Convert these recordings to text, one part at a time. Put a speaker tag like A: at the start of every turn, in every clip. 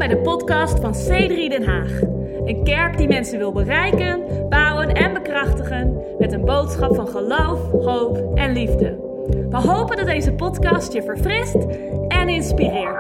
A: bij de podcast van C3 Den Haag. Een kerk die mensen wil bereiken, bouwen en bekrachtigen met een boodschap van geloof, hoop en liefde. We hopen dat deze podcast je verfrist en inspireert.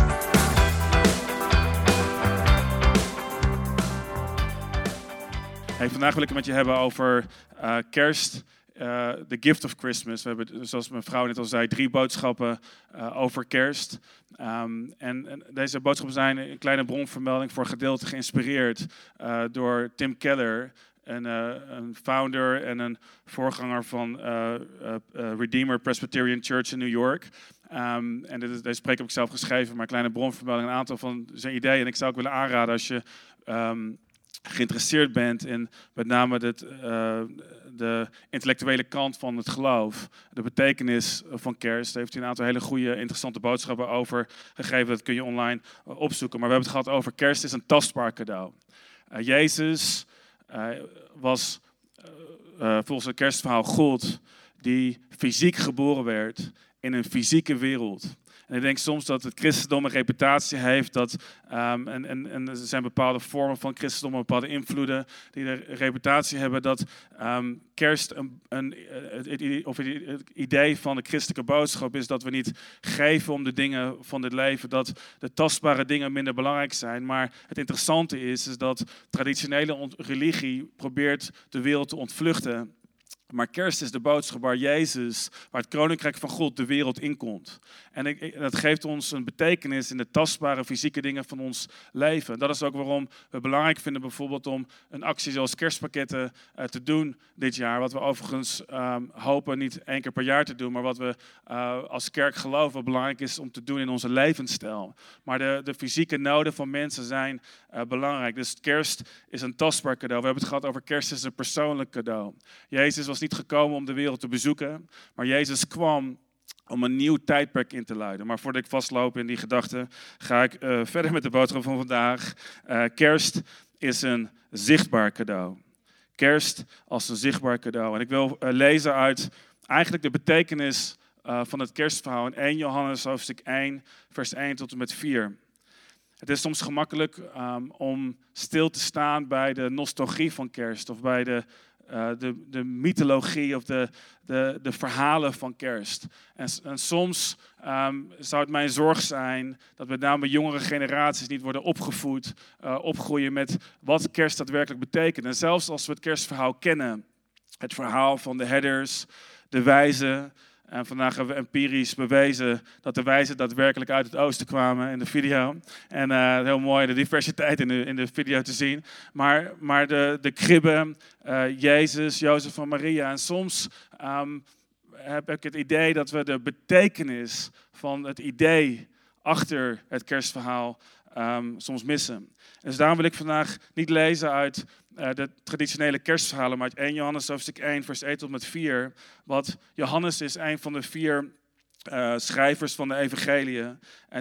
B: Hey, vandaag wil ik het met je hebben over kerst, the gift of Christmas. We hebben, zoals mijn vrouw net al zei, 3 boodschappen over kerst. En deze boodschappen zijn een kleine bronvermelding voor gedeelte geïnspireerd door Tim Keller, een founder en een voorganger van Redeemer Presbyterian Church in New York. En deze preek heb ik zelf geschreven, maar een kleine bronvermelding, een aantal van zijn ideeën. En ik zou ook willen aanraden als je geïnteresseerd bent in met name de intellectuele kant van het geloof, de betekenis van kerst. Daar heeft hij een aantal hele goede, interessante boodschappen over gegeven. Dat kun je online opzoeken. Maar we hebben het gehad over kerst is een tastbaar cadeau. Jezus was volgens het kerstverhaal God die fysiek geboren werd in een fysieke wereld. En ik denk soms dat het christendom een reputatie heeft en er zijn bepaalde vormen van christendom, bepaalde invloeden die de reputatie hebben dat kerst het idee van de christelijke boodschap is dat we niet geven om de dingen van dit leven, dat de tastbare dingen minder belangrijk zijn. Maar het interessante is dat traditionele religie probeert de wereld te ontvluchten. Maar kerst is de boodschap waar Jezus, waar het koninkrijk van God de wereld inkomt. En dat geeft ons een betekenis in de tastbare fysieke dingen van ons leven. Dat is ook waarom we het belangrijk vinden bijvoorbeeld om een actie zoals kerstpakketten te doen dit jaar. Wat we overigens hopen niet 1 keer per jaar te doen, maar wat we als kerk geloven belangrijk is om te doen in onze levensstijl. Maar de fysieke noden van mensen zijn belangrijk. Dus kerst is een tastbaar cadeau. We hebben het gehad over kerst is een persoonlijk cadeau. Jezus was niet gekomen om de wereld te bezoeken, maar Jezus kwam om een nieuw tijdperk in te luiden. Maar voordat ik vastloop in die gedachten, ga ik verder met de boodschap van vandaag. Kerst is een zichtbaar cadeau. Kerst als een zichtbaar cadeau. En ik wil lezen uit eigenlijk de betekenis van het kerstverhaal in 1 Johannes hoofdstuk 1, vers 1 tot en met 4. Het is soms gemakkelijk om stil te staan bij de nostalgie van kerst of bij de mythologie of de verhalen van kerst. En soms zou het mijn zorg zijn dat met name jongere generaties niet worden opgevoed, opgroeien met wat kerst daadwerkelijk betekent. En zelfs als we het kerstverhaal kennen, het verhaal van de herders, de wijzen. En vandaag hebben we empirisch bewezen dat de wijzen daadwerkelijk uit het oosten kwamen in de video. En heel mooi de diversiteit in de video te zien. Maar de kribben, Jezus, Jozef en Maria. En soms heb ik het idee dat we de betekenis van het idee achter het kerstverhaal soms missen. Dus daarom wil ik vandaag niet lezen uit de traditionele kerstverhalen, maar uit 1 Johannes hoofdstuk 1, vers 1 tot met 4. Want Johannes is een van de 4 schrijvers van de evangeliën. En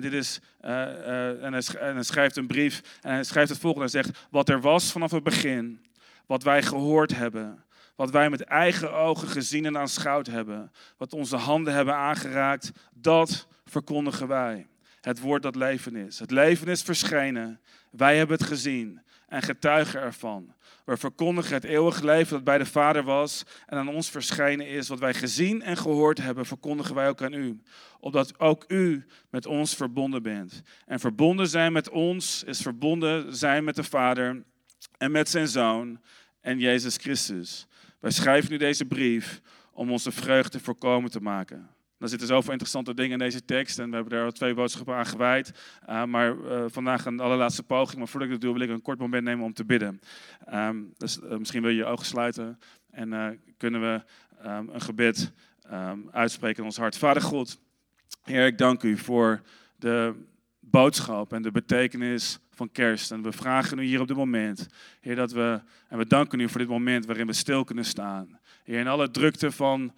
B: hij schrijft een brief en hij schrijft het volgende. Hij zegt, wat er was vanaf het begin, wat wij gehoord hebben, wat wij met eigen ogen gezien en aanschouwd hebben, wat onze handen hebben aangeraakt, dat verkondigen wij. Het woord dat leven is. Het leven is verschenen. Wij hebben het gezien en getuigen ervan. We verkondigen het eeuwige leven dat bij de Vader was en aan ons verschenen is. Wat wij gezien en gehoord hebben, verkondigen wij ook aan u. Opdat ook u met ons verbonden bent. En verbonden zijn met ons is verbonden zijn met de Vader en met zijn Zoon en Jezus Christus. Wij schrijven nu deze brief om onze vreugde voorkomen te maken. Er zitten zoveel interessante dingen in deze tekst en we hebben daar al 2 boodschappen aan gewijd. Maar vandaag een allerlaatste poging, maar voordat ik dat doe wil ik een kort moment nemen om te bidden. Dus misschien wil je je ogen sluiten en kunnen we een gebed uitspreken in ons hart. Vader God, Heer, ik dank u voor de boodschap en de betekenis van kerst. En we vragen u hier op dit moment, Heer, en we danken u voor dit moment waarin we stil kunnen staan. Heer, in alle drukte van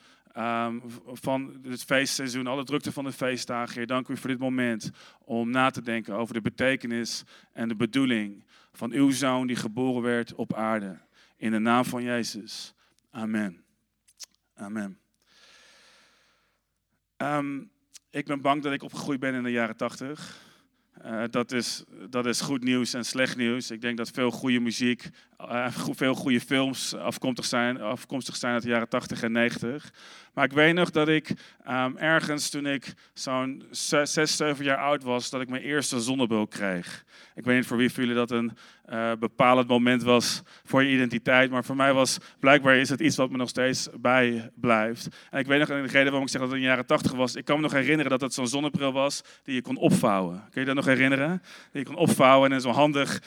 B: het feestseizoen, alle drukte van de feestdagen. Heer, dank u voor dit moment om na te denken over de betekenis en de bedoeling van uw Zoon die geboren werd op aarde. In de naam van Jezus. Amen. Amen. Ik ben bang dat ik opgegroeid ben in de jaren 80. Dat is goed nieuws en slecht nieuws. Ik denk dat veel goede muziek, veel goede films afkomstig zijn uit de jaren 80 en 90. Maar ik weet nog dat ik ergens toen ik zo'n 6, 7 jaar oud was, dat ik mijn eerste zonnebril kreeg. Ik weet niet voor wie van jullie dat een bepalend moment was voor je identiteit. Maar voor mij blijkbaar is het iets wat me nog steeds bijblijft. En ik weet nog, de reden waarom ik zeg dat het in de jaren 80 was. Ik kan me nog herinneren dat het zo'n zonnebril was die je kon opvouwen. Kun je dat nog herinneren? Die je kon opvouwen en in zo'n handig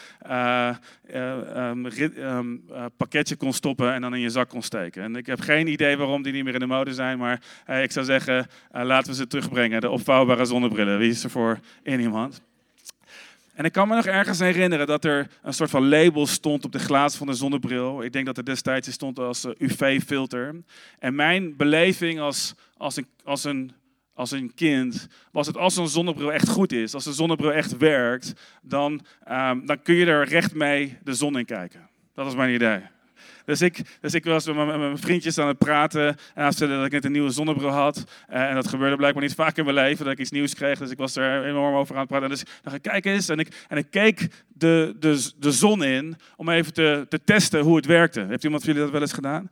B: pakketje kon stoppen en dan in je zak kon steken. En ik heb geen idee waarom die niet meer in de mode zijn. Maar ik zou zeggen, laten we ze terugbrengen. De opvouwbare zonnebrillen. Wie is er voor in iemand? En ik kan me nog ergens herinneren dat er een soort van label stond op de glazen van de zonnebril. Ik denk dat er destijds stond als UV-filter. En mijn beleving als een kind was het, als een zonnebril echt goed is, als een zonnebril echt werkt, dan kun je er recht mee de zon in kijken. Dat was mijn idee. Dus ik was met mijn vriendjes aan het praten en aan dat ik net een nieuwe zonnebril had. En dat gebeurde blijkbaar niet vaak in mijn leven, dat ik iets nieuws kreeg. Dus ik was er enorm over aan het praten. En dus dacht ik, kijk eens. En ik keek de zon in om even te testen hoe het werkte. Heeft iemand van jullie dat wel eens gedaan?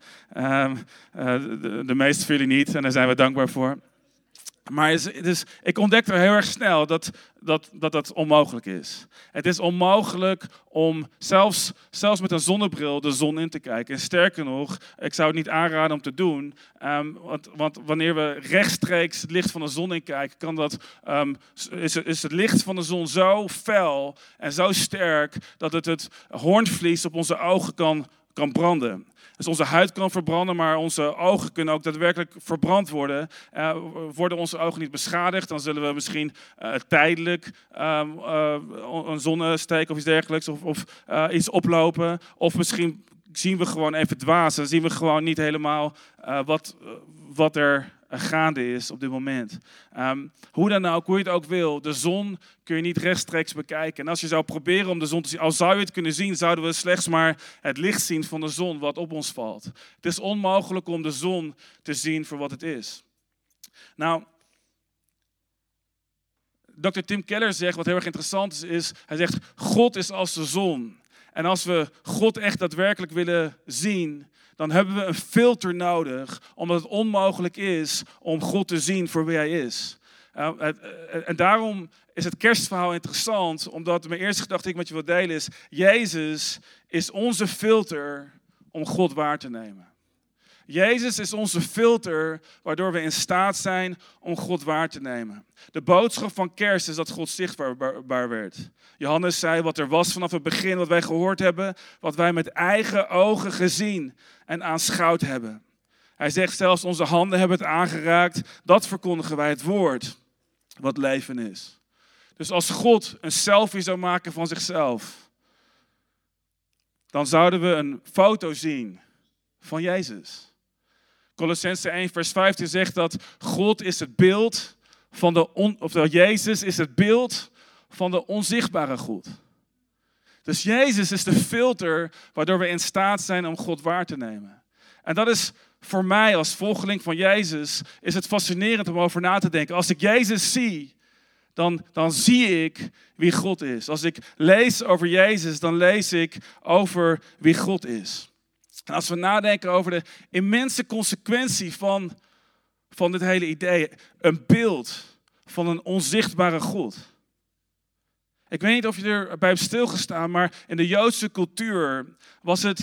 B: De meeste van jullie niet en daar zijn we dankbaar voor. Maar dus ik ontdekte heel erg snel dat onmogelijk is. Het is onmogelijk om zelfs met een zonnebril de zon in te kijken. En sterker nog, ik zou het niet aanraden om te doen. Want wanneer we rechtstreeks het licht van de zon in kijken, is het licht van de zon zo fel en zo sterk dat het hoornvlies op onze ogen kan branden. Dus onze huid kan verbranden, maar onze ogen kunnen ook daadwerkelijk verbrand worden. Worden onze ogen niet beschadigd, dan zullen we misschien tijdelijk een zonnesteek of iets dergelijks of iets oplopen. Of misschien zien we gewoon even dwaas. Dan zien we gewoon niet helemaal wat er gaande is op dit moment. Hoe dan ook, hoe je het ook wil, de zon kun je niet rechtstreeks bekijken. En als je zou proberen om de zon te zien, al zou je het kunnen zien, zouden we slechts maar het licht zien van de zon wat op ons valt. Het is onmogelijk om de zon te zien voor wat het is. Nou, Dr. Tim Keller zegt, wat heel erg interessant is, hij zegt, God is als de zon. En als we God echt daadwerkelijk willen zien, dan hebben we een filter nodig, omdat het onmogelijk is om God te zien voor wie hij is. En daarom is het kerstverhaal interessant, omdat mijn eerste gedachte die ik met je wil delen is, Jezus is onze filter om God waar te nemen. Jezus is onze filter, waardoor we in staat zijn om God waar te nemen. De boodschap van kerst is dat God zichtbaar werd. Johannes zei wat er was vanaf het begin, wat wij gehoord hebben, wat wij met eigen ogen gezien en aanschouwd hebben. Hij zegt zelfs onze handen hebben het aangeraakt, dat verkondigen wij het woord, wat leven is. Dus als God een selfie zou maken van zichzelf, dan zouden we een foto zien van Jezus. Colossenzen 1 vers 15 zegt dat God is het beeld van Jezus is het beeld van de onzichtbare God. Dus Jezus is de filter waardoor we in staat zijn om God waar te nemen. En dat is voor mij als volgeling van Jezus, is het fascinerend om over na te denken. Als ik Jezus zie, dan zie ik wie God is. Als ik lees over Jezus, dan lees ik over wie God is. En als we nadenken over de immense consequentie van dit hele idee, een beeld van een onzichtbare God. Ik weet niet of je erbij hebt stilgestaan, maar in de Joodse cultuur was het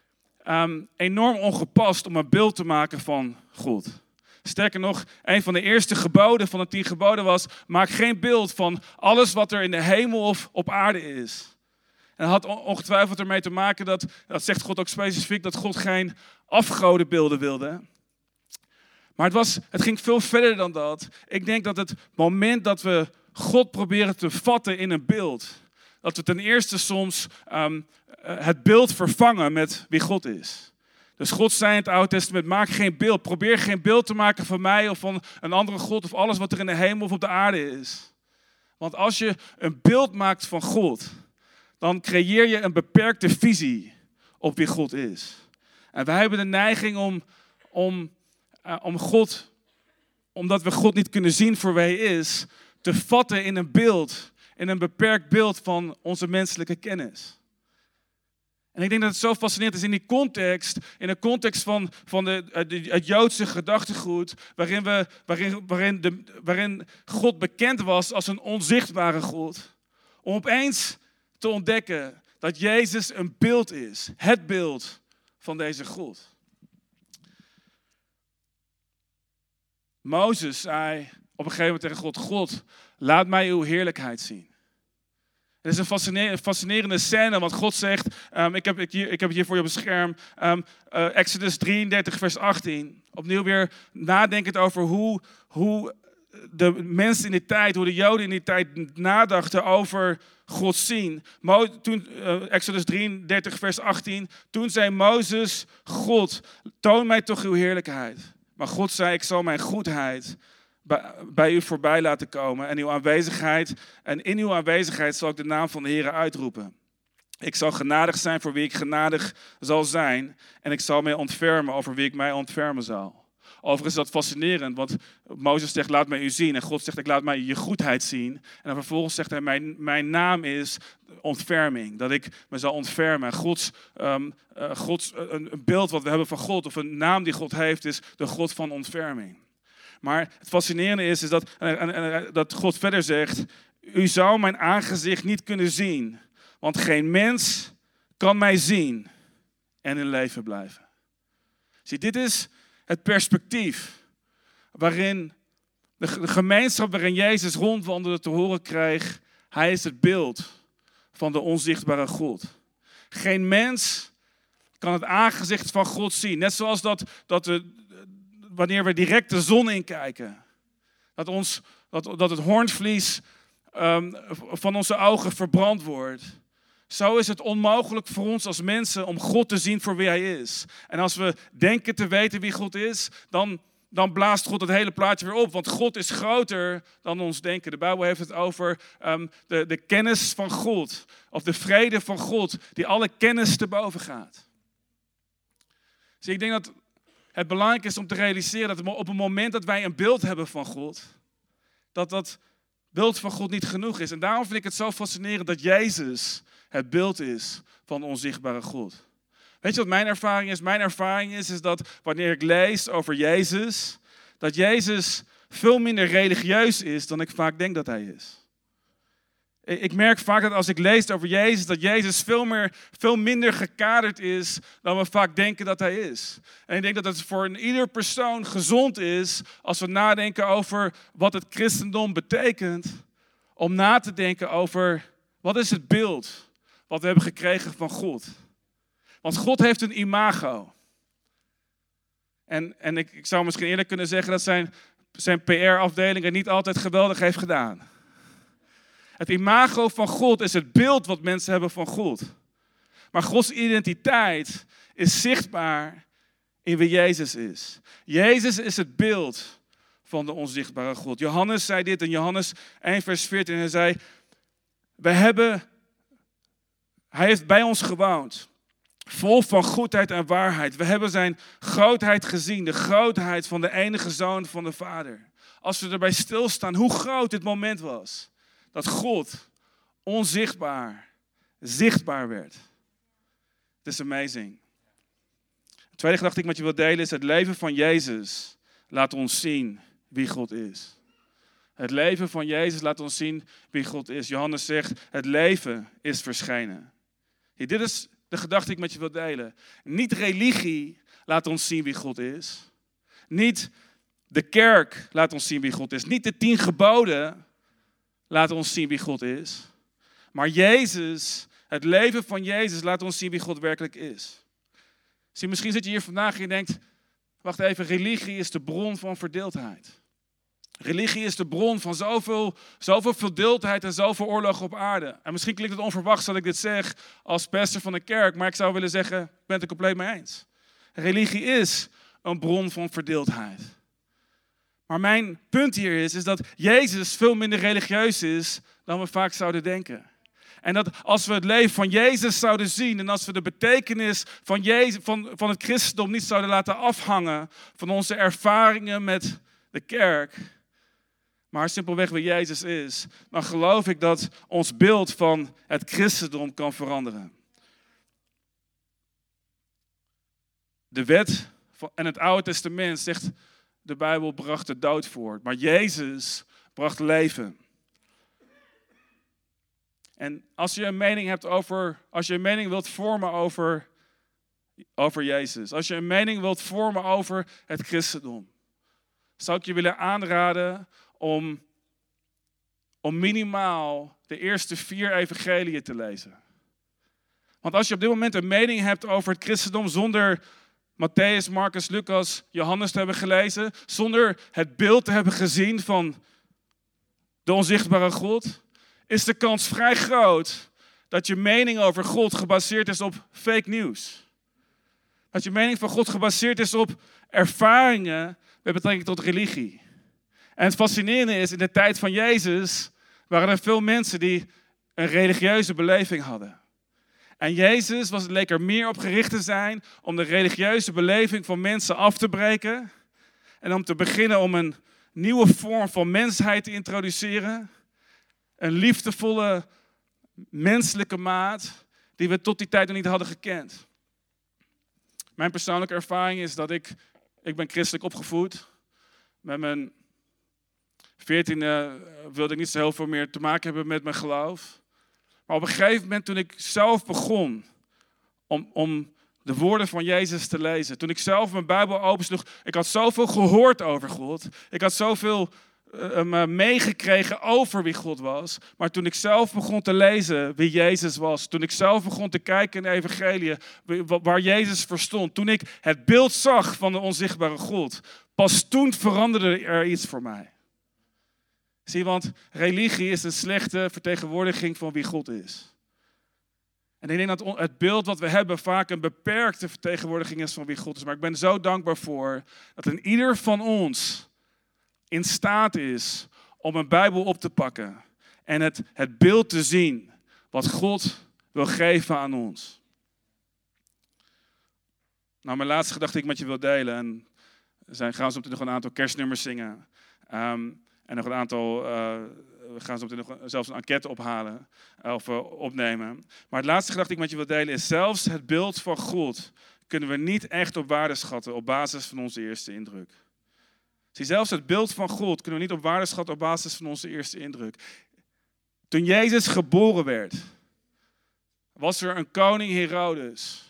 B: enorm ongepast om een beeld te maken van God. Sterker nog, een van de eerste geboden van de 10 geboden was, maak geen beeld van alles wat er in de hemel of op aarde is. En dat had ongetwijfeld ermee te maken, dat zegt God ook specifiek, dat God geen afgodenbeelden wilde. Maar het ging veel verder dan dat. Ik denk dat het moment dat we God proberen te vatten in een beeld, dat we ten eerste soms het beeld vervangen met wie God is. Dus God zei in het Oude Testament, maak geen beeld. Probeer geen beeld te maken van mij of van een andere God of alles wat er in de hemel of op de aarde is. Want als je een beeld maakt van God, dan creëer je een beperkte visie op wie God is. En wij hebben de neiging om God, omdat we God niet kunnen zien voor wie hij is, te vatten in een beeld in een beperkt beeld van onze menselijke kennis. En ik denk dat het zo fascinerend is in de context van het Joodse gedachtegoed, waarin God bekend was als een onzichtbare God, om opeens te ontdekken dat Jezus een beeld is, het beeld van deze God. Mozes zei op een gegeven moment tegen God, God, laat mij uw heerlijkheid zien. Het is een fascinerende scène, want God zegt, ik heb het hier voor je op het scherm, Exodus 33 vers 18. Opnieuw weer nadenkend over hoe de mensen in die tijd, hoe de Joden in die tijd nadachten over God zien. Exodus 33 vers 18, toen zei Mozes, God, toon mij toch uw heerlijkheid. Maar God zei, ik zal mijn goedheid bij u voorbij laten komen en in uw aanwezigheid zal ik de naam van de Heere uitroepen. Ik zal genadig zijn voor wie ik genadig zal zijn en ik zal mij ontfermen over wie ik mij ontfermen zal. Overigens is dat fascinerend, want Mozes zegt, laat mij u zien en God zegt, ik laat mij je goedheid zien. En dan vervolgens zegt hij, mijn naam is ontferming, dat ik me zal ontfermen. Een beeld wat we hebben van God, of een naam die God heeft, is de God van ontferming. Maar het fascinerende is dat God verder zegt, u zou mijn aangezicht niet kunnen zien, want geen mens kan mij zien en in leven blijven. Zie, dit is het perspectief waarin de gemeenschap waarin Jezus rondwandelde te horen kreeg, hij is het beeld van de onzichtbare God. Geen mens kan het aangezicht van God zien. Net zoals dat we, wanneer we direct de zon inkijken, dat het hoornvlies van onze ogen verbrand wordt. Zo is het onmogelijk voor ons als mensen om God te zien voor wie hij is. En als we denken te weten wie God is, dan blaast God het hele plaatje weer op. Want God is groter dan ons denken. De Bijbel heeft het over de kennis van God. Of de vrede van God, die alle kennis te boven gaat. Dus ik denk dat het belangrijk is om te realiseren dat op het moment dat wij een beeld hebben van God, dat beeld van God niet genoeg is. En daarom vind ik het zo fascinerend dat Jezus het beeld is van de onzichtbare God. Weet je wat mijn ervaring is? Mijn ervaring is dat wanneer ik lees over Jezus, dat Jezus veel minder religieus is dan ik vaak denk dat hij is. Ik merk vaak dat als ik lees over Jezus, dat Jezus veel minder gekaderd is dan we vaak denken dat hij is. En ik denk dat het voor ieder persoon gezond is als we nadenken over wat het christendom betekent, om na te denken over wat is het beeld wat we hebben gekregen van God. Want God heeft een imago. En ik zou misschien eerlijk kunnen zeggen dat zijn PR-afdeling het niet altijd geweldig heeft gedaan. Het imago van God is het beeld wat mensen hebben van God. Maar Gods identiteit is zichtbaar in wie Jezus is. Jezus is het beeld van de onzichtbare God. Johannes zei dit in Johannes 1 vers 14. Hij zei, hij heeft bij ons gewoond. Vol van goedheid en waarheid. We hebben zijn grootheid gezien. De grootheid van de enige Zoon van de Vader. Als we erbij stilstaan hoe groot dit moment was. Dat God onzichtbaar, zichtbaar werd. Het is amazing. Het tweede gedachte die ik met je wil delen is het leven van Jezus laat ons zien wie God is. Het leven van Jezus laat ons zien wie God is. Johannes zegt, het leven is verschenen. Dit is de gedachte die ik met je wil delen. Niet religie laat ons zien wie God is. Niet de kerk laat ons zien wie God is. Niet de 10 geboden laat ons zien wie God is. Maar Jezus, het leven van Jezus laat ons zien wie God werkelijk is. Zie, misschien zit je hier vandaag en je denkt, wacht even, religie is de bron van verdeeldheid. Religie is de bron van zoveel verdeeldheid en zoveel oorlogen op aarde. En misschien klinkt het onverwachts dat ik dit zeg als pastor van een kerk, maar ik zou willen zeggen, ik ben het er compleet mee eens. Religie is een bron van verdeeldheid. Maar mijn punt hier is dat Jezus veel minder religieus is dan we vaak zouden denken. En dat als we het leven van Jezus zouden zien en als we de betekenis van het christendom niet zouden laten afhangen van onze ervaringen met de kerk, maar simpelweg wie Jezus is, dan geloof ik dat ons beeld van het christendom kan veranderen. De wet en het Oude Testament, zegt de Bijbel, bracht de dood voort. Maar Jezus bracht leven. En als je een mening hebt als je een mening wilt vormen over Jezus, als je een mening wilt vormen over het christendom, zou ik je willen aanraden om minimaal de eerste 4 evangeliën te lezen. Want als je op dit moment een mening hebt over het christendom zonder Matthäus, Marcus, Lucas, Johannes te hebben gelezen, zonder het beeld te hebben gezien van de onzichtbare God, is de kans vrij groot dat je mening over God gebaseerd is op fake news. Dat je mening van God gebaseerd is op ervaringen met betrekking tot religie. En het fascinerende is, in de tijd van Jezus waren er veel mensen die een religieuze beleving hadden. En Jezus leek er meer op gericht te zijn om de religieuze beleving van mensen af te breken. En om te beginnen om een nieuwe vorm van mensheid te introduceren. Een liefdevolle, menselijke maat die we tot die tijd nog niet hadden gekend. Mijn persoonlijke ervaring is dat ik ben christelijk opgevoed. Met mijn 14e wilde ik niet zo heel veel meer te maken hebben met mijn geloof. Maar op een gegeven moment toen ik zelf begon om de woorden van Jezus te lezen. Toen ik zelf mijn Bijbel opensloeg. Ik had zoveel gehoord over God. Ik had zoveel meegekregen over wie God was. Maar toen ik zelf begon te lezen wie Jezus was. Toen ik zelf begon te kijken in de evangelie waar Jezus voor stond. Toen ik het beeld zag van de onzichtbare God. Pas toen veranderde er iets voor mij. Zie, want religie is een slechte vertegenwoordiging van wie God is. En ik denk dat het beeld wat we hebben vaak een beperkte vertegenwoordiging is van wie God is. Maar ik ben zo dankbaar voor dat in ieder van ons in staat is om een Bijbel op te pakken. En het beeld te zien wat God wil geven aan ons. Nou, mijn laatste gedachte die ik met je wil delen. En gaan zo meteen nog een aantal kerstnummers zingen. En nog een aantal, we gaan zo meteen nog zelfs een enquête ophalen of opnemen. Maar het laatste gedachte die ik met je wil delen is, zelfs het beeld van God kunnen we niet echt op waarde schatten op basis van onze eerste indruk. Zie, zelfs het beeld van God kunnen we niet op waarde schatten op basis van onze eerste indruk. Toen Jezus geboren werd, was er een koning Herodes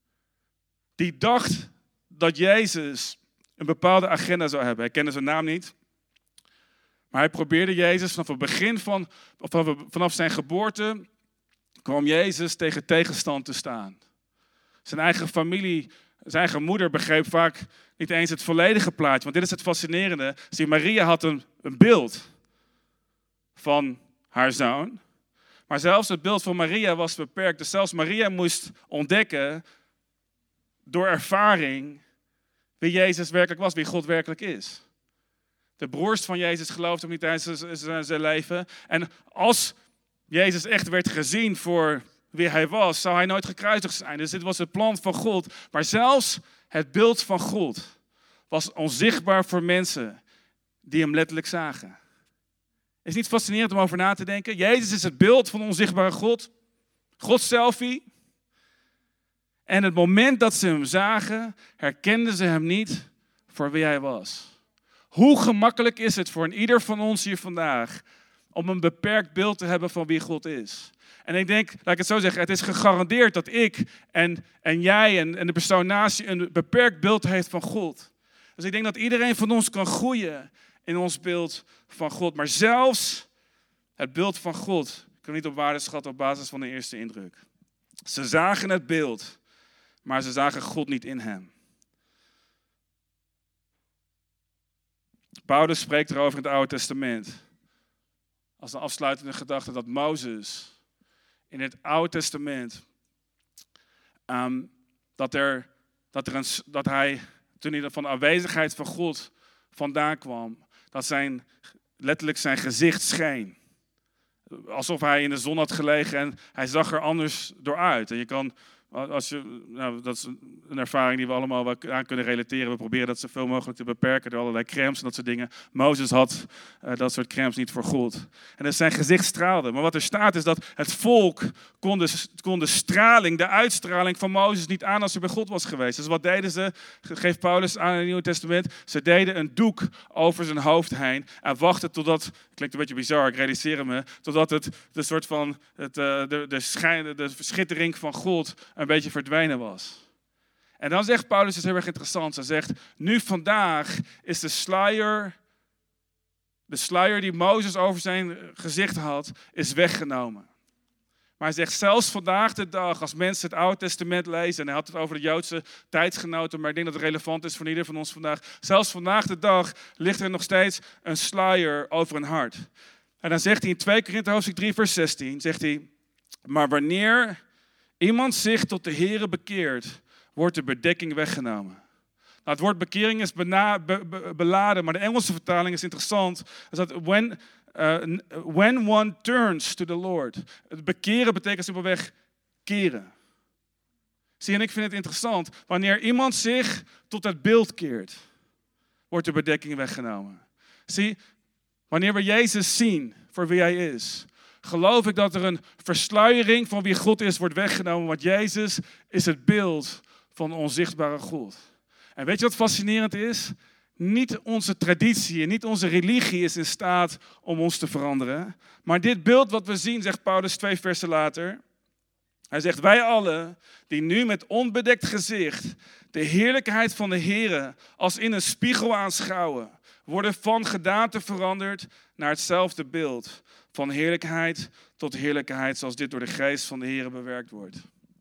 B: die dacht dat Jezus een bepaalde agenda zou hebben. Hij kende zijn naam niet. Maar hij probeerde Jezus vanaf het begin vanaf zijn geboorte, kwam Jezus tegen tegenstand te staan. Zijn eigen familie, zijn eigen moeder begreep vaak niet eens het volledige plaatje. Want dit is het fascinerende. Zie, Maria had een beeld van haar zoon. Maar zelfs het beeld van Maria was beperkt. Dus zelfs Maria moest ontdekken door ervaring wie Jezus werkelijk was, wie God werkelijk is. De broers van Jezus geloofden hem niet tijdens zijn leven. En als Jezus echt werd gezien voor wie hij was, zou hij nooit gekruisigd zijn. Dus dit was het plan van God. Maar zelfs het beeld van God was onzichtbaar voor mensen die hem letterlijk zagen. Is het niet fascinerend om over na te denken? Jezus is het beeld van de onzichtbare God. Gods selfie. En het moment dat ze hem zagen, herkenden ze hem niet voor wie hij was. Hoe gemakkelijk is het voor ieder van ons hier vandaag om een beperkt beeld te hebben van wie God is? En ik denk, laat ik het zo zeggen, het is gegarandeerd dat ik en jij en de persoon naast je een beperkt beeld heeft van God. Dus ik denk dat iedereen van ons kan groeien in ons beeld van God. Maar zelfs het beeld van God kan niet op waarde schatten op basis van de eerste indruk. Ze zagen het beeld, maar ze zagen God niet in hem. Paulus spreekt erover in het Oude Testament. Als een afsluitende gedachte dat Mozes in het Oude Testament, dat hij, toen hij van de aanwezigheid van God vandaan kwam, dat letterlijk zijn gezicht scheen. Alsof hij in de zon had gelegen en hij zag er anders door uit. En je kan Dat is een ervaring die we allemaal wel aan kunnen relateren. We proberen dat zoveel mogelijk te beperken door allerlei crèmes en dat soort dingen. Mozes had dat soort crèmes niet voor God. En dus zijn gezicht straalde. Maar wat er staat is dat het volk kon de straling, de uitstraling van Mozes niet aan als hij bij God was geweest. Dus wat deden ze? Geeft Paulus aan in het Nieuwe Testament. Ze deden een doek over zijn hoofd heen en wachten totdat, klinkt een beetje bizar, ik realiseer me, totdat de schittering van God een beetje verdwenen was. En dan zegt Paulus iets heel erg interessants. Hij zegt, nu vandaag is de sluier die Mozes over zijn gezicht had, is weggenomen. Maar hij zegt, zelfs vandaag de dag, als mensen het Oude Testament lezen, en hij had het over de Joodse tijdsgenoten, maar ik denk dat het relevant is voor ieder van ons vandaag. Zelfs vandaag de dag ligt er nog steeds een sluier over een hart. En dan zegt hij in 2 Korinthe hoofdstuk 3 vers 16, zegt hij, maar wanneer iemand zich tot de Here bekeert, wordt de bedekking weggenomen. Nou, het woord bekering is beladen, maar de Engelse vertaling is interessant. Is dat when one turns to the Lord. Het bekeren betekent simpelweg keren. Zie, en ik vind het interessant. Wanneer iemand zich tot het beeld keert, wordt de bedekking weggenomen. Zie, wanneer we Jezus zien voor wie hij is, geloof ik dat er een versluiering van wie God is wordt weggenomen. Want Jezus is het beeld van de onzichtbare God. En weet je wat fascinerend is? Niet onze traditie en niet onze religie is in staat om ons te veranderen. Maar dit beeld wat we zien, zegt Paulus 2 versen later. Hij zegt, wij allen die nu met onbedekt gezicht de heerlijkheid van de Here als in een spiegel aanschouwen, worden van gedaante veranderd naar hetzelfde beeld. Van heerlijkheid tot heerlijkheid, zoals dit door de geest van de Here bewerkt wordt.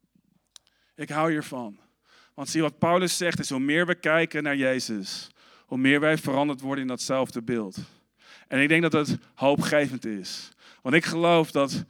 B: Ik hou hiervan. Want zie, wat Paulus zegt is, hoe meer we kijken naar Jezus, hoe meer wij veranderd worden in datzelfde beeld. En ik denk dat het hoopgevend is. Want ik geloof dat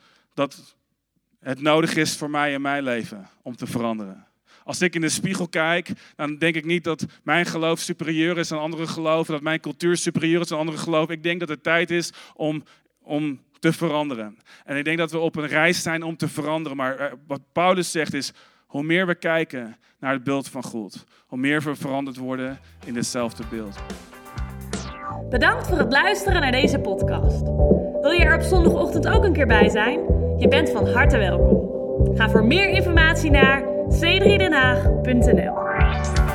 B: het nodig is voor mij in mijn leven om te veranderen. Als ik in de spiegel kijk, dan denk ik niet dat mijn geloof superieur is aan andere geloven, dat mijn cultuur superieur is aan andere geloven. Ik denk dat het tijd is om te veranderen. En ik denk dat we op een reis zijn om te veranderen. Maar wat Paulus zegt is, hoe meer we kijken naar het beeld van God, hoe meer we veranderd worden in hetzelfde beeld.
A: Bedankt voor het luisteren naar deze podcast. Wil je er op zondagochtend ook een keer bij zijn? Je bent van harte welkom. Ga voor meer informatie naar c3denhaag.nl.